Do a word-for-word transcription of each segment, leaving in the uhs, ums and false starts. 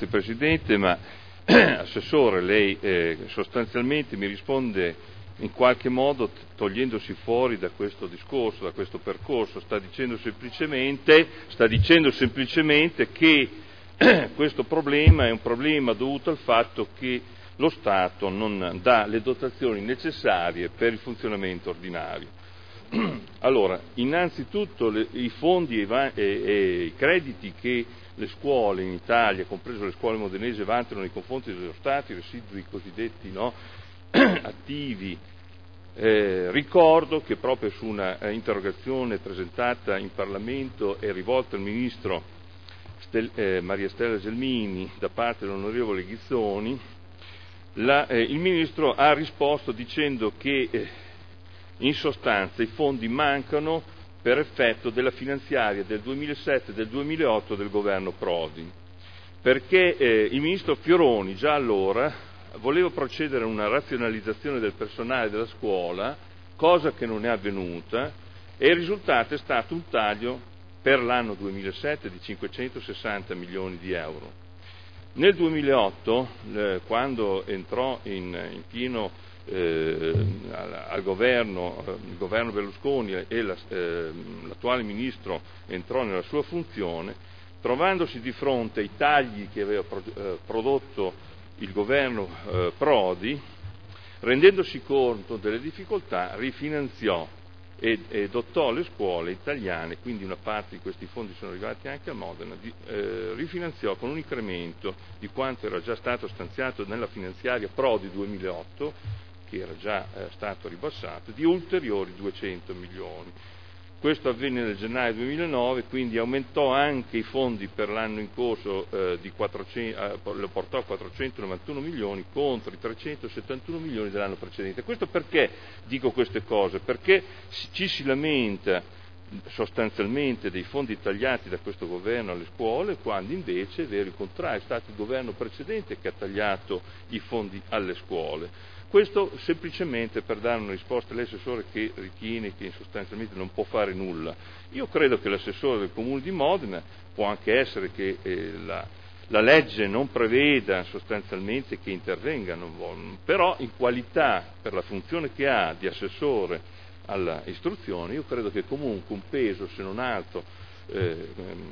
Grazie Presidente, ma Assessore, lei eh, sostanzialmente mi risponde in qualche modo togliendosi fuori da questo discorso, da questo percorso, sta dicendo semplicemente, sta dicendo semplicemente che questo problema è un problema dovuto al fatto che lo Stato non dà le dotazioni necessarie per il funzionamento ordinario. Allora, innanzitutto le, i fondi e, va, e, e i crediti che le scuole in Italia, compreso le scuole modenesi, vantano nei confronti dello Stato, i residui cosiddetti no, attivi. Eh, ricordo che proprio su una eh, interrogazione presentata in Parlamento e rivolta al Ministro Stel, eh, Maria Stella Gelmini da parte dell'onorevole Ghizzoni, la, eh, il Ministro ha risposto dicendo che eh, in sostanza i fondi mancano per effetto della finanziaria del duemilasette e del duemilaotto del governo Prodi, perché eh, il Ministro Fioroni già allora voleva procedere a una razionalizzazione del personale della scuola, cosa che non è avvenuta, e il risultato è stato un taglio per l'anno duemilasette di cinquecentosessanta milioni di euro. Nel duemilaotto, eh, quando entrò in, in pieno eh, al, al governo, eh, il governo Berlusconi e la, eh, l'attuale Ministro entrò nella sua funzione, trovandosi di fronte ai tagli che aveva pro, eh, prodotto il governo eh, Prodi, rendendosi conto delle difficoltà, rifinanziò e, e dotò le scuole italiane, quindi una parte di questi fondi sono arrivati anche a Modena, di, eh, rifinanziò con un incremento di quanto era già stato stanziato nella finanziaria Prodi duemilaotto, che era già eh, stato ribassato, di ulteriori duecento milioni. Questo avvenne nel gennaio duemilanove, quindi aumentò anche i fondi per l'anno in corso, eh, di quattrocento, eh, lo portò a quattrocentonovantuno milioni contro i trecentosettantuno milioni dell'anno precedente. Questo perché dico queste cose? Perché ci si lamenta sostanzialmente dei fondi tagliati da questo governo alle scuole, quando invece è vero il contrario, è stato il governo precedente che ha tagliato i fondi alle scuole. Questo semplicemente per dare una risposta all'assessore che ritiene che sostanzialmente non può fare nulla. Io credo che l'assessore del Comune di Modena, può anche essere che eh, la, la legge non preveda sostanzialmente che intervenga, non vuole, però in qualità, per la funzione che ha di assessore alla istruzione, io credo che comunque un peso, se non altro, eh,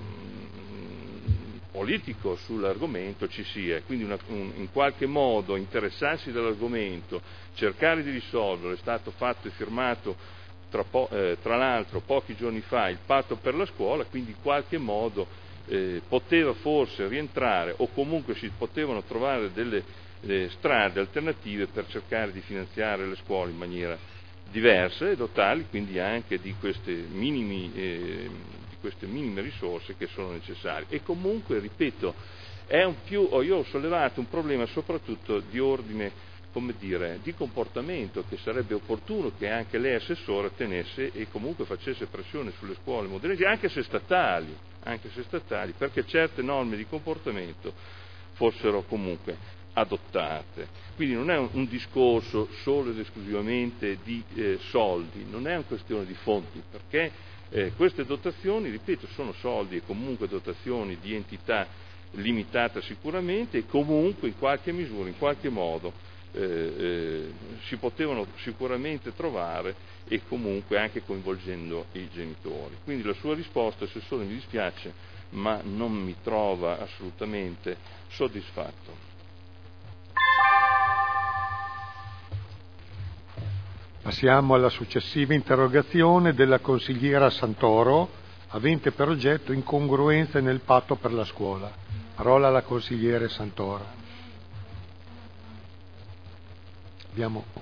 politico sull'argomento ci sia, quindi una, un, in qualche modo interessarsi dell'argomento, cercare di risolverlo. È stato fatto e firmato tra, po, eh, tra l'altro pochi giorni fa il patto per la scuola, quindi in qualche modo eh, poteva forse rientrare o comunque si potevano trovare delle eh, strade alternative per cercare di finanziare le scuole in maniera diversa e dotarli quindi anche di queste minimi eh, queste minime risorse che sono necessarie. E comunque, ripeto, è un più, oh, io ho sollevato un problema soprattutto di ordine, come dire, di comportamento, che sarebbe opportuno che anche lei assessore tenesse e comunque facesse pressione sulle scuole modenesi, anche se statali, anche se statali, perché certe norme di comportamento fossero comunque adottate. Quindi non è un, un discorso solo ed esclusivamente di eh, soldi, non è una questione di fondi, perché Eh, queste dotazioni, ripeto, sono soldi e comunque dotazioni di entità limitata sicuramente e comunque in qualche misura, in qualche modo eh, eh, si potevano sicuramente trovare e comunque anche coinvolgendo i genitori. Quindi la sua risposta, Assessore, mi dispiace, ma non mi trova assolutamente soddisfatto. Passiamo alla successiva interrogazione della consigliera Santoro, avente per oggetto incongruenze nel patto per la scuola. Parola alla consigliere Santoro. Abbiamo